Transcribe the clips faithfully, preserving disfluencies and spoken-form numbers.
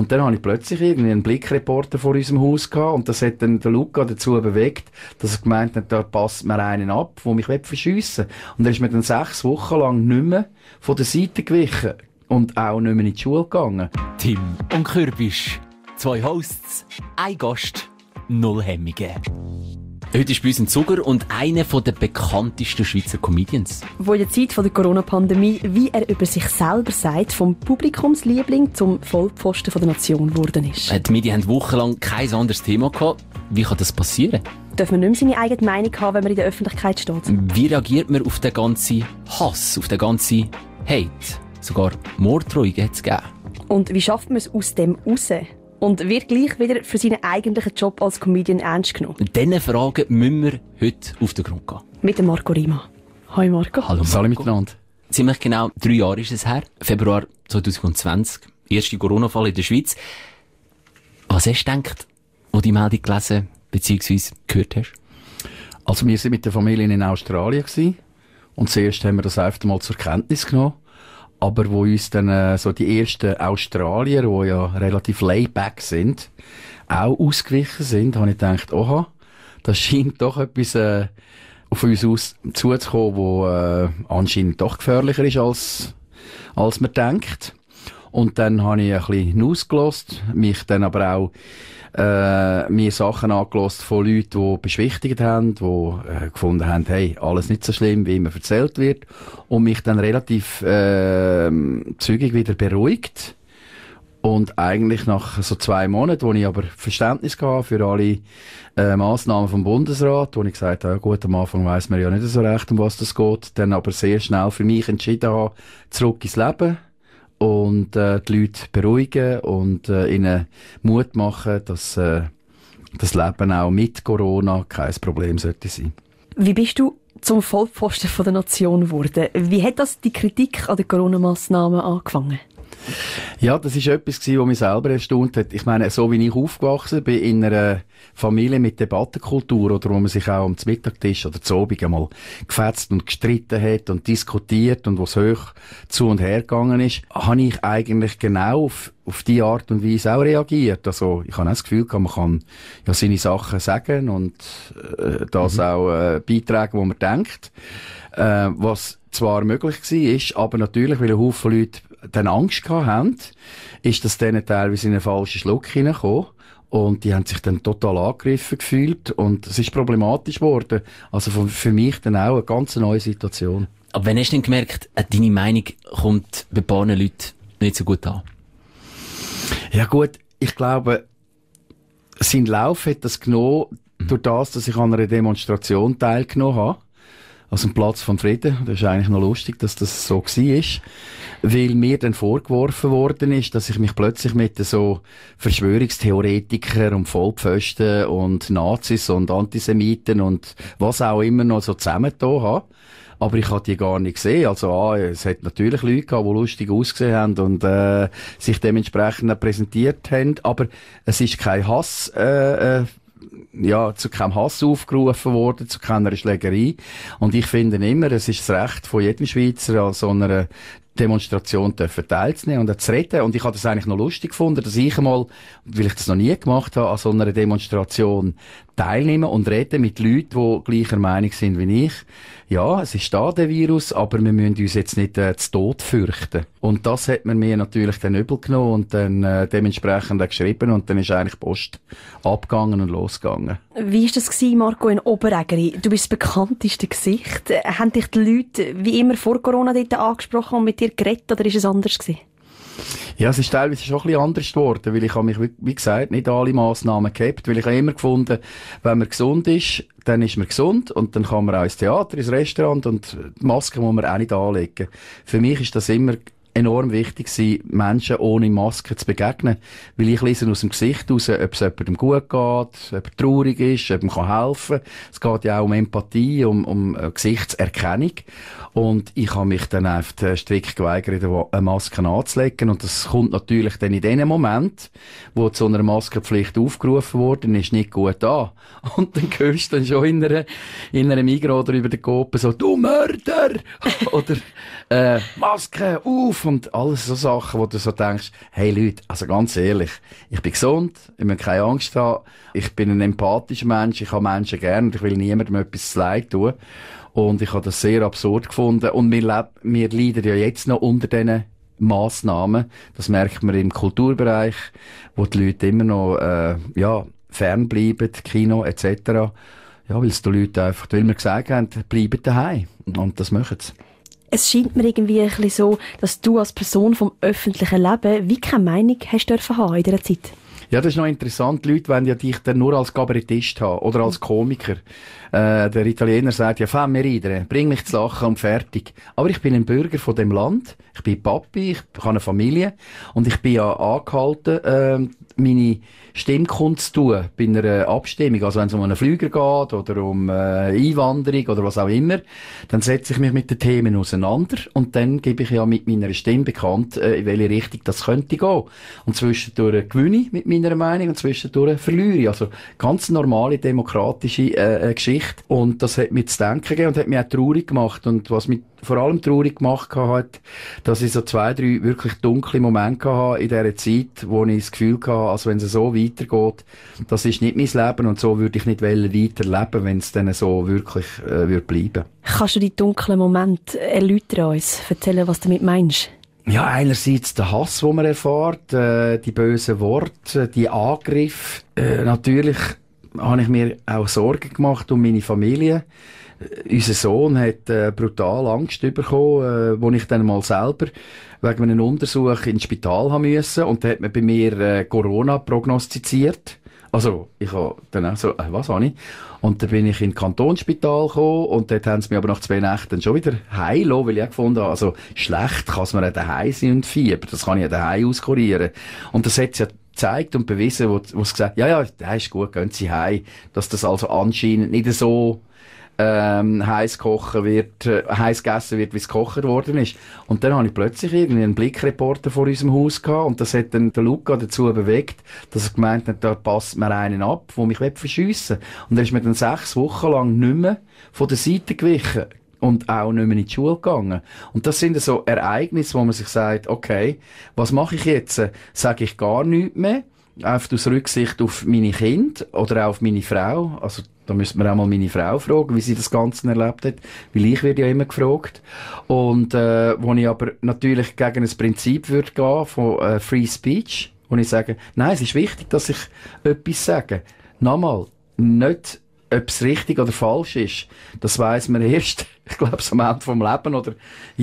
Und dann habe ich plötzlich irgendwie einen Blickreporter vor unserem Haus gehabt und das hat dann der Luca dazu bewegt, dass er gemeint hat, da passt mir einen ab, der mich verschiessen will. Und er ist mir dann sechs Wochen lang nicht mehr von der Seite gewichen und auch nicht mehr in die Schule gegangen. Tim und Kürbisch. Zwei Hosts, ein Gast, null Hemmungen. Heute ist bei uns ein Zuger und einer der bekanntesten Schweizer Comedians. Wo in der Zeit der Corona-Pandemie, wie er über sich selber sagt, vom Publikumsliebling zum Vollpfosten der Nation geworden ist. Die Medien haben wochenlang kein anderes Thema gehabt. Wie kann das passieren? Darf man nicht mehr seine eigene Meinung haben, wenn man in der Öffentlichkeit steht? Wie reagiert man auf den ganzen Hass, auf den ganzen Hate? Sogar Morddrohungen hat es gegeben. Und wie schafft man es aus dem raus? Und wird gleich wieder für seinen eigentlichen Job als Comedian ernst genommen? Diesen Fragen müssen wir heute auf den Grund gehen. Mit dem Marco Rima. Hi Marco. Hallo Marco. Salut miteinander. Ziemlich genau drei Jahre ist es her. Februar zwanzig zwanzig. Erste Corona-Fall in der Schweiz. Was hast du gedacht, als du die Meldung gelesen bzw. gehört hast? Also wir waren mit der Familie in Australien gewesen. Und zuerst haben wir das einfach mal zur Kenntnis genommen. Aber wo uns dann äh, so die ersten Australier, die ja relativ layback sind, auch ausgewichen sind, habe ich gedacht, oha, das scheint doch etwas äh, auf uns aus zuzukommen, wo äh, anscheinend doch gefährlicher ist, als, als man denkt. Und dann habe ich ein bisschen ausgelost, mich dann aber auch äh, mir Sachen angelost von Leuten, die beschwichtigt haben, die äh, gefunden haben, hey, alles nicht so schlimm, wie immer erzählt wird, und mich dann relativ äh, zügig wieder beruhigt. Und eigentlich nach so zwei Monaten, wo ich aber Verständnis hatte für alle äh, Massnahmen vom Bundesrat, wo ich gesagt habe, ja gut, am Anfang weiss man ja nicht so recht, um was das geht, dann aber sehr schnell für mich entschieden habe, zurück ins Leben. Und äh, die Leute beruhigen und äh, ihnen Mut machen, dass äh, das Leben auch mit Corona kein Problem sollte sein. Wie bist du zum Vollpfosten von der Nation geworden? Wie hat das die Kritik an den Corona-Massnahmen angefangen? Ja, das ist etwas gewesen, was mich selber erstaunt hat. Ich meine, so wie ich aufgewachsen bin, in einer Familie mit Debattenkultur, oder wo man sich auch am Mittagstisch oder zu Abend einmal gefetzt und gestritten hat und diskutiert und wo es hoch zu und her gegangen ist, habe ich eigentlich genau auf, auf die Art und Weise auch reagiert. Also, ich habe auch das Gefühl gehabt, man kann ja seine Sachen sagen und äh, das mhm. auch äh, beitragen, wo man denkt. Äh, was zwar möglich war, ist, aber natürlich, weil ein Haufen Leute dann Angst gehabt haben, ist das denen teilweise in einen falschen Schluck hineingekommen. Und die haben sich dann total angegriffen gefühlt. Und es ist problematisch geworden. Also für mich dann auch eine ganz neue Situation. Aber wann hast du denn gemerkt, deine Meinung kommt bei ein paar Leuten nicht so gut an? Ja gut, ich glaube, sein Lauf hat das genommen, mhm. durch das, dass ich an einer Demonstration teilgenommen habe. Also am Platz vom Frieden. Das ist eigentlich noch lustig, dass das so war. Weil mir dann vorgeworfen worden ist, dass ich mich plötzlich mit so Verschwörungstheoretikern und Vollpfosten und Nazis und Antisemiten und was auch immer noch so zusammengetan habe. Aber ich habe die gar nicht gesehen. Also, ah, es hat natürlich Leute gehabt, die lustig ausgesehen haben und äh, sich dementsprechend präsentiert haben. Aber es ist kein Hass, äh, äh, ja, zu keinem Hass aufgerufen worden, zu keiner Schlägerei. Und ich finde immer, es ist das Recht von jedem Schweizer, an so einer Demonstration teilzunehmen und auch zu reden. Und ich habe das eigentlich noch lustig gefunden, dass ich einmal, weil ich das noch nie gemacht habe, an so einer Demonstration teilnehmen und reden mit Leuten, die gleicher Meinung sind wie ich. Ja, es ist da, der Virus, aber wir müssen uns jetzt nicht äh, zu Tod fürchten. Und das hat man mir natürlich dann übel genommen und dann äh, dementsprechend auch geschrieben und dann ist eigentlich die Post abgegangen und losgegangen. Wie war das gewesen, Marco, in Oberägeri? Du bist das bekannteste Gesicht. Haben dich die Leute wie immer vor Corona dort angesprochen und mit dir geredet, oder ist es anders gewesen? Ja, es ist teilweise schon ein bisschen anders geworden, weil ich habe mich, wie gesagt, nicht alle Massnahmen gehabt, weil ich habe immer gefunden, wenn man gesund ist, dann ist man gesund und dann kann man auch ins Theater, ins Restaurant und die Maske muss man auch nicht anlegen. Für mich ist das immer enorm wichtig gewesen, Menschen ohne Maske zu begegnen, weil ich lese aus dem Gesicht raus, ob es jemandem gut geht, ob er traurig ist, ob man helfen kann. Es geht ja auch um Empathie, um, um Gesichtserkennung. Und ich habe mich dann einfach strikt geweigert, eine Maske anzulegen. Und das kommt natürlich dann in dem Moment, wo zu einer Maskenpflicht aufgerufen worden ist, nicht gut an. Und dann hörst du dann schon in einer, in einer Migros oder über den Kopen so, du Mörder! Oder, äh, Maske auf! Impf und alles so Sachen, wo du so denkst, hey Leute, also ganz ehrlich, ich bin gesund, ich muss keine Angst haben, ich bin ein empathischer Mensch, ich habe Menschen gern und ich will niemandem etwas zu leid tun. Und ich habe das sehr absurd gefunden. Und wir, leb, wir leiden ja jetzt noch unter diesen Massnahmen. Das merkt man im Kulturbereich, wo die Leute immer noch äh, ja, fernbleiben, Kino et cetera. Ja, weil es die Leute einfach, weil wir gesagt haben, bleiben daheim. Und das machen sie. Es scheint mir irgendwie ein bisschen so, dass du als Person vom öffentlichen Leben wie keine Meinung hast dürfen haben in dieser Zeit. Ja, das ist noch interessant. Die Leute wollen ja dich dann nur als Kabarettist haben oder als Komiker. Äh, der Italiener sagt ja, fammi ridere, bring mich zu lachen und fertig. Aber ich bin ein Bürger von dem Land. Ich bin Papi, ich habe eine Familie und ich bin ja angehalten, äh, meine Stimmkunst zu tun bei einer Abstimmung. Also wenn es um einen Flüger geht oder um äh, Einwanderung oder was auch immer, dann setze ich mich mit den Themen auseinander und dann gebe ich ja mit meiner Stimme bekannt, äh, in welche Richtung das könnte gehen. Und zwischendurch gewinne ich mit meiner Meinung und zwischendurch verliere ich. Also ganz normale demokratische äh, Geschichte. Und das hat mir zu denken gegeben und hat mich auch traurig gemacht. Und was mich vor allem traurig gemacht hat, dass ich so zwei, drei wirklich dunkle Momente hatte in dieser Zeit, wo ich das Gefühl hatte, als wenn es so weitergeht, das ist nicht mein Leben und so würde ich nicht weiterleben, wenn es dann so wirklich äh, würde bleiben. Kannst du die dunklen Momente erläutern uns? Erzählen, was du damit meinst? Ja, einerseits der Hass, den man erfährt, äh, die bösen Worte, die Angriffe. Äh, natürlich habe ich mir auch Sorgen gemacht um meine Familie. Unser Sohn hat äh, brutal Angst bekommen, äh, wo ich dann mal selber wegen einem Untersuch ins Spital haben müssen. Und da hat man bei mir äh, Corona prognostiziert. Also, ich habe dann auch so, äh, was habe ich? Und dann bin ich ins Kantonsspital gekommen und dort haben sie mich aber nach zwei Nächten schon wieder heilo, weil ich auch gefunden habe, also schlecht kann es mir auch daheim sein und Fieber. Das kann ich ja daheim auskurieren. Und das hat ja gezeigt und bewiesen, wo, wo sie gesagt, ja, ja, das ist gut, gehen Sie heim. Dass das also anscheinend nicht so ähm, heiß kochen wird, äh, heiß gegessen wird, wie es gekocht worden ist. Und dann habe ich plötzlich irgendwie einen Blickreporter vor unserem Haus gehabt und das hat dann der Luca dazu bewegt, dass er gemeint hat, da passt mir einen ab, der mich verschiessen will. Und er ist mir dann sechs Wochen lang nicht mehr von der Seite gewichen und auch nicht mehr in die Schule gegangen. Und das sind so Ereignisse, wo man sich sagt, okay, was mache ich jetzt? Sage ich gar nichts mehr? Einfach aus Rücksicht auf meine Kinder oder auch auf meine Frau. Also, da müsste man auch mal meine Frau fragen, wie sie das Ganze erlebt hat. Weil ich werde ja immer gefragt. Und, äh, wo ich aber natürlich gegen ein Prinzip würde gehen von äh, Free Speech, wo ich sage, nein, es ist wichtig, dass ich etwas sage. Nochmal, nicht, ob es richtig oder falsch ist. Das weiss man erst, ich glaube, am Ende vom Leben oder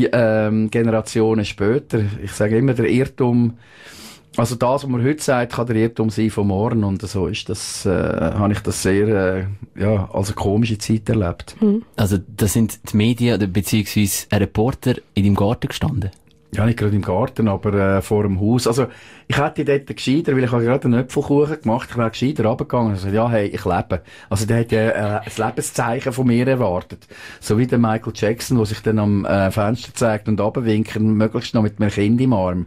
ähm, Generationen später. Ich sage immer, der Irrtum, also das, was man heute sagt, kann der Irrtum sein von morgen. Und so ist das, äh, habe ich das sehr, äh, ja, als eine komische Zeit erlebt. Hm. Also, das sind die Medien, beziehungsweise ein Reporter in deinem Garten gestanden? Ja, nicht gerade im Garten, aber äh, vor dem Haus. Also, ich hätte dort gescheiter, weil ich habe gerade einen Äpfelkuchen gemacht, ich wäre gescheiter runtergegangen und gesagt, ja, hey, ich lebe. Also, der hat ja äh, ein Lebenszeichen von mir erwartet. So wie der Michael Jackson, der sich dann am äh, Fenster zeigt und runterwinkt, möglichst noch mit einem Kind im Arm.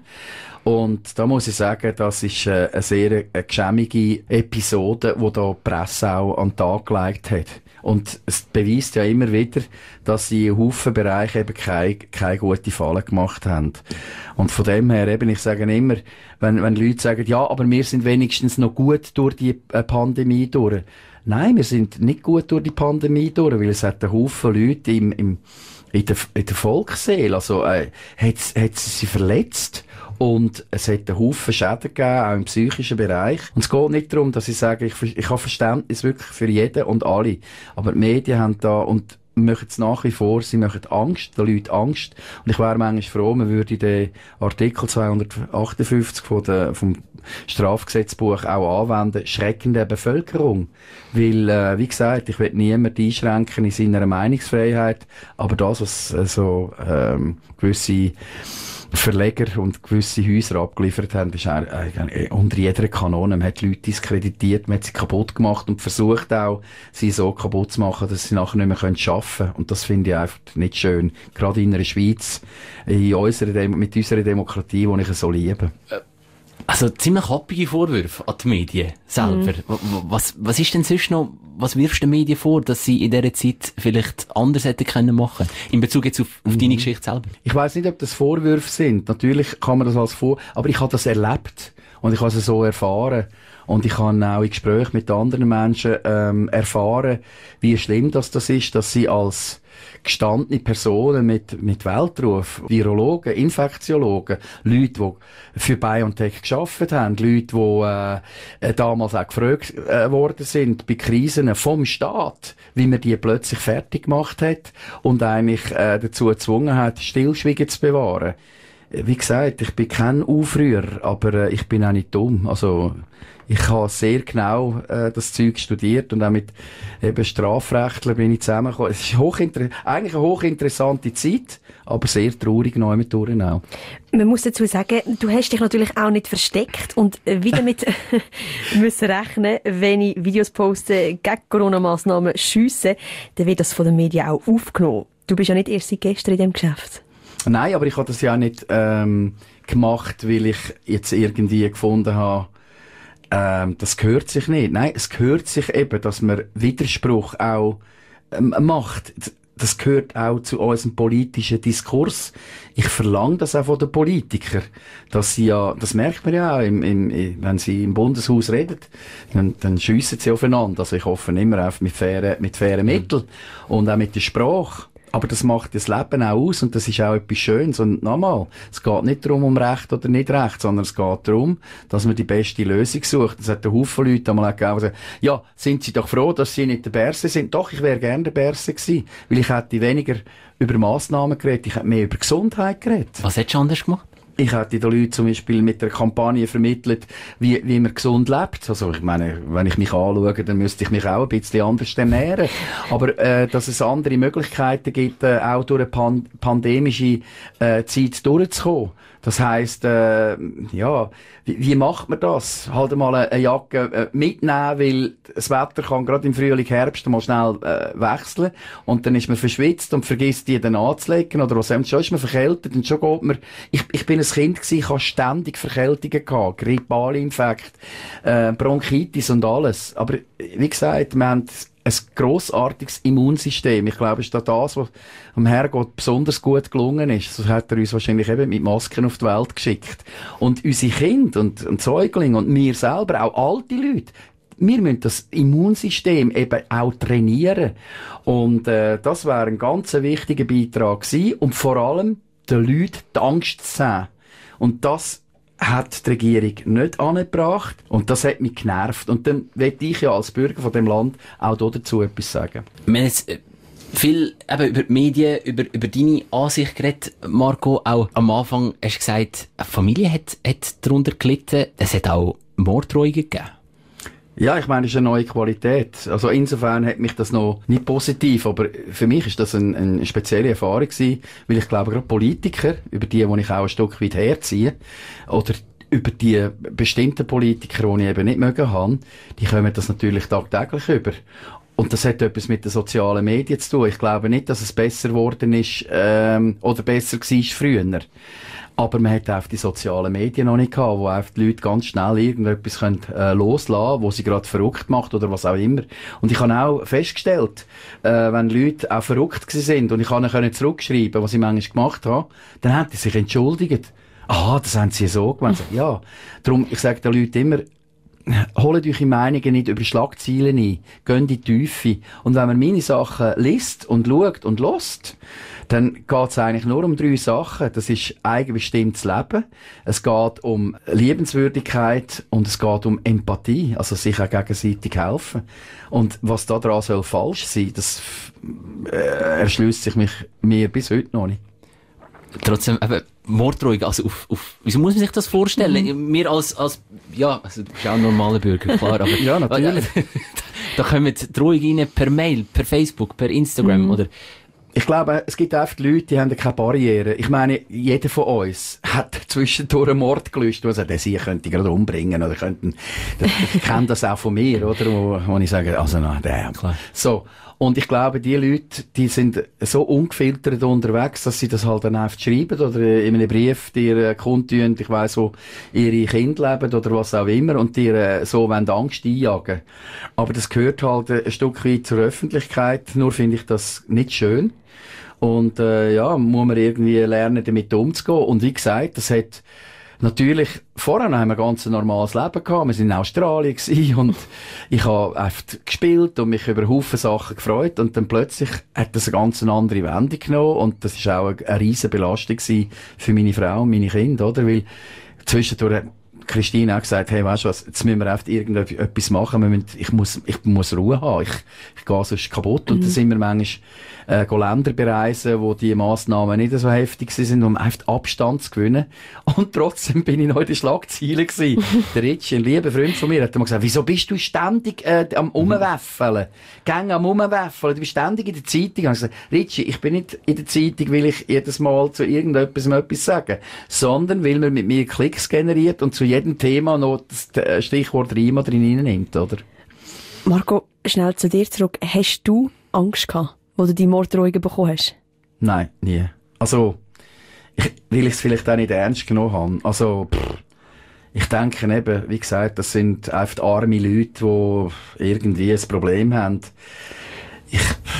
Und da muss ich sagen, das ist äh, eine sehr eine geschämige Episode, die da die Presse auch an den Tag gelegt hat. Und es beweist ja immer wieder, dass sie in Haufen Bereiche eben keine, keine gute Fallen gemacht haben. Und von dem her eben, ich sage immer, wenn, wenn Leute sagen, ja, aber wir sind wenigstens noch gut durch die äh, Pandemie durch. Nein, wir sind nicht gut durch die Pandemie durch, weil es hat einen Haufen Leute im, im, in der, in der Volksseele, also, äh, hat, hat sie sie verletzt. Und es hat einen Haufen Schäden gegeben, auch im psychischen Bereich. Und es geht nicht darum, dass ich sage, ich, ich habe Verständnis wirklich für jeden und alle. Aber die Medien haben da, und machen es nach wie vor, sie machen Angst, den Leuten Angst. Und ich wäre manchmal froh, man würde den Artikel zweihundertachtundfünfzig von der, vom Strafgesetzbuch auch anwenden, Schrecken der Bevölkerung. Weil, äh, wie gesagt, ich will niemand einschränken in seiner Meinungsfreiheit, aber das, was äh, so ähm, gewisse Verleger und gewisse Häuser abgeliefert haben, ist eigentlich unter jeder Kanone. Man hat Leute diskreditiert, man hat sie kaputt gemacht und versucht auch, sie so kaputt zu machen, dass sie nachher nicht mehr arbeiten können. Und das finde ich einfach nicht schön. Gerade in der Schweiz, in unserer Demo- mit unserer Demokratie, die ich so liebe. Also ziemlich happige Vorwürfe an die Medien selber. Mhm. Was, was ist denn sonst noch, was wirfst du den Medien vor, dass sie in dieser Zeit vielleicht anders hätten können machen? In Bezug jetzt auf, auf mhm. deine Geschichte selber. Ich weiss nicht, ob das Vorwürfe sind. Natürlich kann man das als Vor... Aber ich habe das erlebt. Und ich habe es so erfahren. Und ich habe auch in Gesprächen mit anderen Menschen ähm, erfahren, wie schlimm das, das ist, dass sie als gestandene Personen mit, mit Weltruf, Virologen, Infektiologen, Leute, die für BioNTech gearbeitet haben, Leute, die äh, damals auch gefragt äh, worden sind bei Krisen vom Staat, wie man die plötzlich fertig gemacht hat und eigentlich äh, dazu gezwungen hat, Stillschweigen zu bewahren. Wie gesagt, ich bin kein Aufrührer, aber äh, ich bin auch nicht dumm. Also ich habe sehr genau äh, das Zeug studiert und auch mit eben Strafrechtlern bin ich zusammengekommen. Es ist hochinter- eigentlich eine hochinteressante Zeit, aber sehr traurig neu mit durch auch. Man muss dazu sagen, du hast dich natürlich auch nicht versteckt und wieder damit müssen rechnen, wenn ich Videos poste gegen Corona-Massnahmen schiesse, dann wird das von den Medien auch aufgenommen. Du bist ja nicht erst seit gestern in diesem Geschäft. Nein, aber ich habe das ja nicht ähm, gemacht, weil ich jetzt irgendwie gefunden habe, ähm, das gehört sich nicht. Nein, es gehört sich eben, dass man Widerspruch auch ähm, macht. Das gehört auch zu unserem politischen Diskurs. Ich verlange das auch von den Politikern, dass sie ja, das merkt man ja auch, im, im, wenn sie im Bundeshaus reden, dann, dann schiessen sie aufeinander. Also ich hoffe immer auf mit fairen, mit fairen Mitteln und auch mit der Sprache. Aber das macht das Leben auch aus und das ist auch etwas Schönes. Und nochmal, es geht nicht darum, um Recht oder nicht Recht, sondern es geht darum, dass man die beste Lösung sucht. Es hat einen Haufen Leute einmal auch gegeben, die sagen, ja, sind Sie doch froh, dass Sie nicht der Berse sind? Doch, ich wäre gerne der Berse gewesen, weil ich hätte weniger über Massnahmen geredet, ich hätte mehr über Gesundheit geredet. Was hättest du anders gemacht? Ich hätte den Leuten zum Beispiel mit der Kampagne vermittelt, wie, wie man gesund lebt. Also, ich meine, wenn ich mich anschaue, dann müsste ich mich auch ein bisschen anders ernähren. Aber, äh, dass es andere Möglichkeiten gibt, äh, auch durch eine pan- pandemische, äh, Zeit durchzukommen. Das heisst, äh, ja, wie, wie macht man das? Halt mal eine, eine Jacke äh, mitnehmen, weil das Wetter kann gerade im Frühling, Herbst mal schnell äh, wechseln und dann ist man verschwitzt und vergisst die dann anzulegen oder was sonst, schon ist man verkältet und schon geht man. Ich, ich bin ein Kind gewesen, ich habe ständig Verkältungen gehabt, Grippalinfekt, äh, Bronchitis und alles. Aber wie gesagt, wir haben ein grossartiges Immunsystem. Ich glaube, es ist das, was am Herrgott besonders gut gelungen ist. So hat er uns wahrscheinlich eben mit Masken auf die Welt geschickt. Und unsere Kinder und, und Säuglinge und wir selber, auch alte Leute, wir müssen das Immunsystem eben auch trainieren. Und äh, das wäre ein ganz wichtiger Beitrag gewesen. Und vor allem den Leuten die Angst zu sehen. Und das hat die Regierung nicht angebracht. Und das hat mich genervt. Und dann möchte ich ja als Bürger von dem Land auch dazu etwas sagen. Wir haben jetzt viel eben über die Medien, über, über deine Ansicht geredet, Marco. Auch am Anfang hast du gesagt, eine Familie hat, hat darunter gelitten. Es hat auch Morddrohungen gegeben. Ja, ich meine, es ist eine neue Qualität. Also insofern hat mich das noch nicht positiv, aber für mich ist das eine, eine spezielle Erfahrung gewesen, weil ich glaube, gerade Politiker, über die, die ich auch ein Stück weit herziehe, oder über die bestimmten Politiker, die ich eben nicht mögen habe, die kommen das natürlich tagtäglich über. Und das hat etwas mit den sozialen Medien zu tun. Ich glaube nicht, dass es besser geworden ist, ähm, oder besser war früher. Aber man hat auch die sozialen Medien noch nicht gehabt, wo auch die Leute ganz schnell irgendetwas können, äh, loslassen, wo sie gerade verrückt macht oder was auch immer. Und ich habe auch festgestellt, äh, wenn Leute auch verrückt gewesen sind und ich kann ihnen zurückschreiben, was ich manchmal gemacht habe, dann haben sie sich entschuldigt. Ah, das haben sie so gemacht. Ja, darum, ich sage den Leuten immer, holt eure Meinungen nicht über Schlagzeilen ein, geht in die Tiefe. Und wenn man meine Sachen liest und schaut und hört, dann geht es eigentlich nur um drei Sachen. Das ist eigenbestimmtes Leben, es geht um Liebenswürdigkeit und es geht um Empathie, also sich auch gegenseitig helfen. Und was da dran soll falsch sein, das äh, erschließt sich mich mir bis heute noch nicht. Trotzdem, eben, Morddrohung, also auf, auf, wieso muss man sich das vorstellen? Mhm. Wir als, als, ja, also, du bist auch ein normaler Bürger, klar, aber. Ja, natürlich. Da kommen Drohungen rein per Mail, per Facebook, per Instagram, mhm. oder, Ich glaube, es gibt einfach Leute, die haben keine Barriere. Ich meine, jeder von uns hat zwischendurch einen Mord gelöst, wo sagt, sie könnte ich gerade umbringen, oder könnten, ich kenne das auch von mir, oder, wo, wo ich sage, also, nein, der, klar. So. Und ich glaube, die Leute, die sind so ungefiltert unterwegs, dass sie das halt dann einfach schreiben oder in einem Brief dir kundtun, ich weiss, wo ihre Kinder leben oder was auch immer, und dir so wollen Angst einjagen. Aber das gehört halt ein Stück weit zur Öffentlichkeit, nur finde ich das nicht schön. Und äh, ja, muss man irgendwie lernen, damit umzugehen. Und wie gesagt, das hat natürlich, vorher haben wir ein ganz normales Leben gehabt. Wir sind in Australien gewesen und ich habe einfach gespielt und mich über Haufen Sachen gefreut. Und dann plötzlich hat das eine ganz andere Wendung genommen. Und das war auch eine, eine riesen Belastung für meine Frau und meine Kinder, oder? Weil zwischendurch hat Christine auch gesagt, hey, weißt du was, jetzt müssen wir einfach irgendetwas machen. Wir müssen, ich muss, ich muss Ruhe haben. Ich, ich gehe sonst kaputt. Mhm. Und dann sind wir manchmal, äh, Länder bereisen, wo die Massnahmen nicht so heftig sind, um einfach Abstand zu gewinnen. Und trotzdem bin ich noch in den Schlagzeilen gewesen. Der Ritchie, ein lieber Freund von mir, hat immer gesagt, wieso bist du ständig, äh, am Umwäffeln? Gang am Umwäffeln. Du bist ständig in der Zeitung. Ich habe gesagt, Ritchie, ich bin nicht in der Zeitung, weil ich jedes Mal zu irgendetwas etwas sage, sondern weil man mit mir Klicks generiert und zu jedem Thema noch das Stichwort Rima drin nimmt, oder? Marco, schnell zu dir zurück. Hast du Angst gehabt, wo du die Morddrohungen bekommen hast? Nein, nie. Also, ich, weil ich es vielleicht auch nicht ernst genommen habe. Also, pff, ich denke eben, wie gesagt, das sind einfach arme Leute, die irgendwie ein Problem haben. Ich,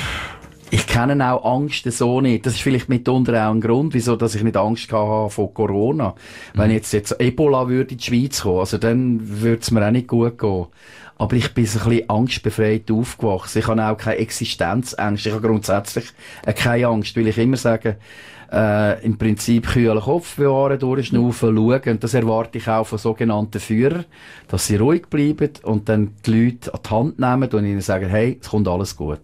ich kenne auch Angst so nicht. Das ist vielleicht mitunter auch ein Grund, wieso dass ich nicht Angst habe vor Corona. Mhm. Wenn jetzt, jetzt Ebola würde in die Schweiz kommen, also dann würde es mir auch nicht gut gehen. Aber ich bin so ein bisschen angstbefreit aufgewachsen. Ich habe auch keine Existenzängste. Ich habe grundsätzlich keine Angst, weil ich immer sage, äh, im Prinzip kühlen Kopf bewahren, durchschnaufen, schauen. Und das erwarte ich auch von sogenannten Führern, dass sie ruhig bleiben und dann die Leute an die Hand nehmen und ihnen sagen, hey, es kommt alles gut.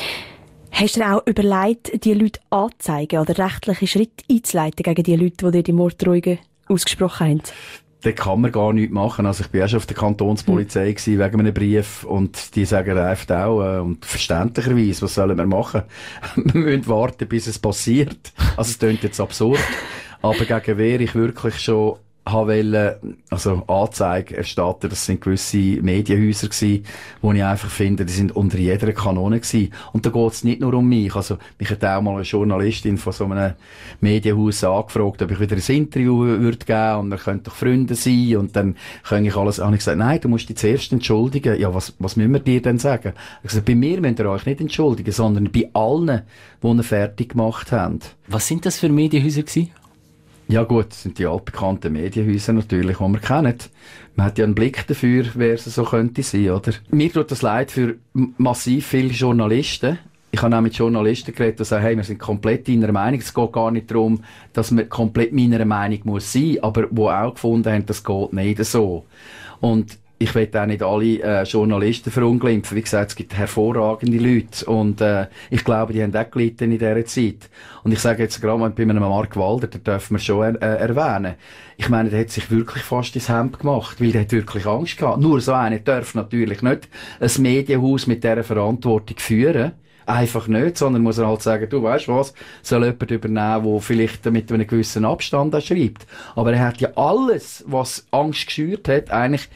Hast du dir auch überlegt, die Leute anzuzeigen oder rechtliche Schritte einzuleiten gegen die Leute, die dir die Morddrohungen ausgesprochen haben? Da kann man gar nichts machen. Also ich bin auch schon auf der Kantonspolizei gewesen, wegen einem Brief, und die sagen einfach auch, äh, und verständlicherweise, was sollen wir machen? Wir müssen warten, bis es passiert. Also es klingt jetzt absurd, aber gegen wer ich wirklich schon wollte, also Anzeige erstatten, das sind gewisse Medienhäuser gewesen, wo ich einfach finde, die sind unter jeder Kanone gewesen. Und da geht es nicht nur um mich. Also mich hat auch mal eine Journalistin von so einem Medienhaus angefragt, ob ich wieder ein Interview würde geben, und wir könnten doch Freunde sein, und dann kann ich alles, habe ich gesagt, nein, du musst dich zuerst entschuldigen. Ja, was, was müssen wir dir denn sagen? Ich habe gesagt, bei mir müsst ihr euch nicht entschuldigen, sondern bei allen, die ihn fertig gemacht haben. Was sind das für Medienhäuser gewesen? Ja gut, das sind die altbekannten Medienhäuser natürlich, die wir kennen. Man hat ja einen Blick dafür, wer es so könnte sein, oder? Mir tut das leid für massiv viele Journalisten. Ich habe auch mit Journalisten geredet, die sagen, hey, wir sind komplett deiner Meinung. Es geht gar nicht darum, dass man komplett meiner Meinung muss sein, aber die auch gefunden haben, das geht nicht so. Und ich will auch nicht alle äh, Journalisten verunglimpfen. Wie gesagt, es gibt hervorragende Leute. Und äh, ich glaube, die haben auch gelitten in dieser Zeit. Und ich sage jetzt gerade mal bei einem Mark Walder, den dürfen wir schon er, äh, erwähnen. Ich meine, der hat sich wirklich fast ins Hemd gemacht, weil der hat wirklich Angst gehabt. Nur so einer darf natürlich nicht ein Medienhaus mit dieser Verantwortung führen. Einfach nicht, sondern muss er halt sagen, du weißt was, soll jemand übernehmen, der vielleicht mit einem gewissen Abstand auch schreibt. Aber er hat ja alles, was Angst geschürt hat, eigentlich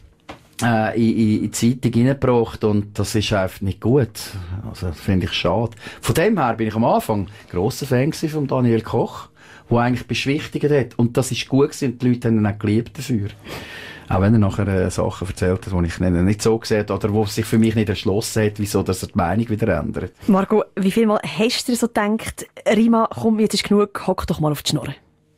Äh, in, in, in die Zeitung hineingebracht, und das ist einfach nicht gut. Also, das finde ich schade. Von dem her bin ich am Anfang grosser Fan von Daniel Koch, der eigentlich beschwichtigt hat. Und das ist gut gewesen, und die Leute haben ihn auch geliebt dafür. Auch wenn er nachher äh, Sachen erzählt hat, die ich nicht so gesehen habe, oder wo sich für mich nicht erschlossen hat, wieso dass er die Meinung wieder ändert. Marco, wie viel Mal hast du dir so gedacht, Rima, komm, jetzt ist genug, hock doch mal auf die Schnurren?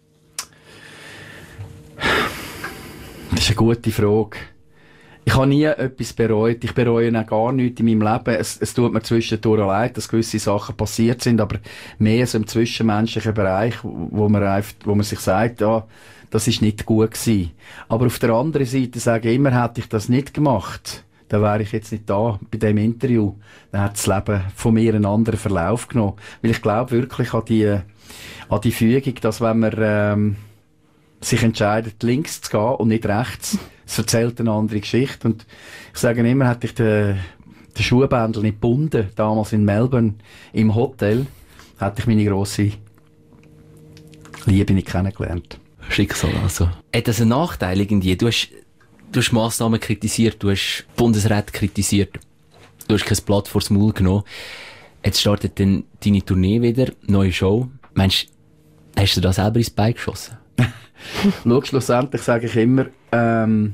Das ist eine gute Frage. Ich habe nie etwas bereut. Ich bereue auch gar nichts in meinem Leben. Es, es tut mir zwischendurch leid, dass gewisse Sachen passiert sind, aber mehr so im zwischenmenschlichen Bereich, wo man einfach, wo man sich sagt, ja, das ist nicht gut gewesen. Aber auf der anderen Seite sage ich immer, hätte ich das nicht gemacht, dann wäre ich jetzt nicht da bei dem Interview. Dann hat das Leben von mir einen anderen Verlauf genommen. Weil ich glaube wirklich an die, an die Fügung, dass wenn man ähm, sich entscheidet, links zu gehen und nicht rechts, es erzählt eine andere Geschichte. Und ich sage immer, hätte ich den, den Schuhbändel nicht gebunden, damals in Melbourne, im Hotel, hätte ich meine grosse Liebe nicht kennengelernt. Schicksal also. Hat das einen Nachteil irgendwie? Du hast, du hast Massnahmen kritisiert, du hast Bundesrat kritisiert, du hast kein Blatt vors Maul genommen. Jetzt startet dann deine Tournee wieder, neue Show. Meinst du, hast du da selber ins Bein geschossen? Schau, schlussendlich sage ich immer, ähm,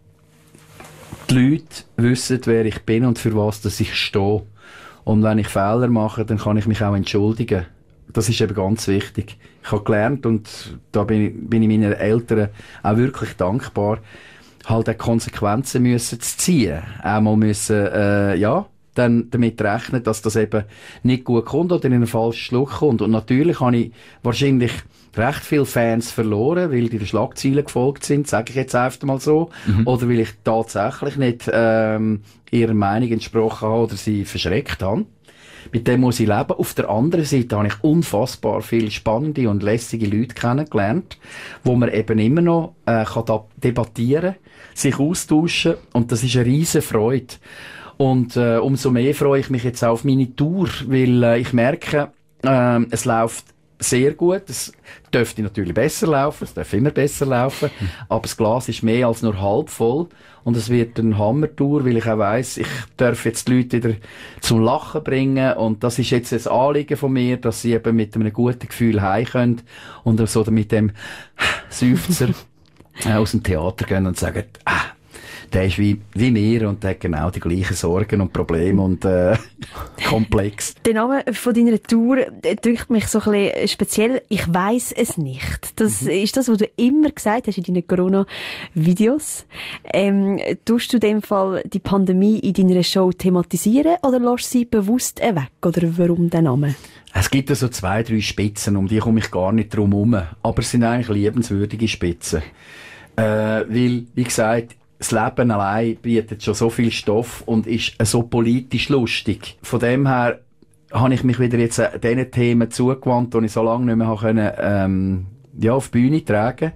die Leute wissen, wer ich bin und für was dass ich stehe. Und wenn ich Fehler mache, dann kann ich mich auch entschuldigen. Das ist eben ganz wichtig. Ich habe gelernt, und da bin ich, bin ich meinen Eltern auch wirklich dankbar, halt auch Konsequenzen müssen zu ziehen. Auch mal müssen, äh, ja, dann damit rechnen, dass das eben nicht gut kommt oder in einen falschen Schluck kommt. Und natürlich habe ich wahrscheinlich recht viele Fans verloren, weil die den Schlagzeilen gefolgt sind, sage ich jetzt einfach mal so. Mhm. Oder weil ich tatsächlich nicht ähm, ihrer Meinung entsprochen habe oder sie verschreckt habe. Mit dem muss ich leben. Auf der anderen Seite habe ich unfassbar viele spannende und lässige Leute kennengelernt, wo man eben immer noch äh, kann da debattieren, sich austauschen, und das ist eine riesen Freude. Und äh, umso mehr freue ich mich jetzt auch auf meine Tour, weil äh, ich merke, äh, es läuft sehr gut. Es dürfte natürlich besser laufen, es darf immer besser laufen, mhm. aber das Glas ist mehr als nur halb voll, und es wird eine Hammertour, weil ich auch weiss, ich darf jetzt die Leute wieder zum Lachen bringen, und das ist jetzt ein Anliegen von mir, dass sie eben mit einem guten Gefühl heim können und so mit dem Seufzer aus dem Theater gehen und sagen, ah, der ist wie, wie wir und der hat genau die gleichen Sorgen und Probleme und äh, komplex. Der Name von deiner Tour dünkt mich so ein bisschen speziell. Ich weiss es nicht. Das mhm. ist das, was du immer gesagt hast in deinen Corona-Videos. Ähm, tust du in dem Fall die Pandemie in deiner Show thematisieren oder lässt sie bewusst weg? Oder warum der Name? Es gibt ja so zwei, drei Spitzen, um die komme ich gar nicht drum herum. Aber es sind eigentlich liebenswürdige Spitzen. Äh, weil, wie gesagt, das Leben allein bietet schon so viel Stoff und ist so politisch lustig. Von dem her habe ich mich wieder jetzt diesen Themen zugewandt, die ich so lange nicht mehr können, ähm, ja, auf die Bühne tragen.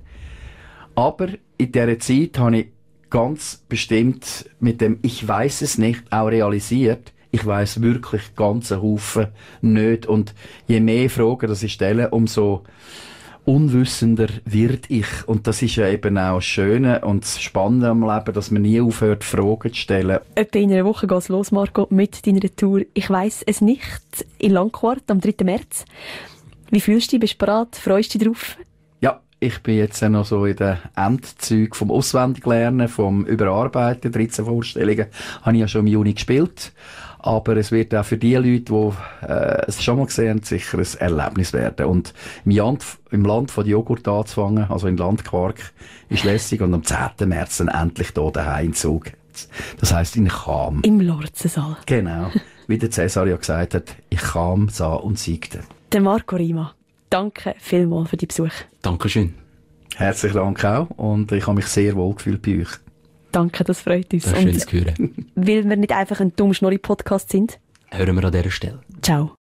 Aber in dieser Zeit habe ich ganz bestimmt mit dem «Ich weiss es nicht» auch realisiert, ich weiss wirklich ganz einen Haufen nicht. Und je mehr Fragen das ich stelle, umso unwissender wird ich. Und das ist ja eben auch das Schöne und das Spannende am Leben, dass man nie aufhört, Fragen zu stellen. Etwa in einer Woche geht es los, Marco, mit deiner Tour «Ich weiss es nicht» in Langquart am dritten März. Wie fühlst du dich? Bist du bereit? Freust du dich drauf? Ja, ich bin jetzt noch so in den Endzügen vom Auswendiglernen, vom Überarbeiten. dreizehn Vorstellungen habe ich ja schon im Juni gespielt. Aber es wird auch für die Leute, die äh, es schon mal gesehen haben, sicher ein Erlebnis werden. Und im, Land, im Land von Joghurt anzufangen, also in Landquark, ist lässig. Und am zehnten März dann endlich hier daheim in Zug. Das heisst in Cham. Im Lorzensaal. Genau. Wie der Cäsar ja gesagt hat, ich kam, sah und siegte. Der Marco Rima, danke vielmals für die Besuch. Dankeschön. Herzlichen Dank auch. Und ich habe mich sehr wohl gefühlt bei euch. Danke, das freut uns. Das ist schön zu hören. Weil wir nicht einfach ein dumm Schnorri-Podcast sind. Hören wir an dieser Stelle. Ciao.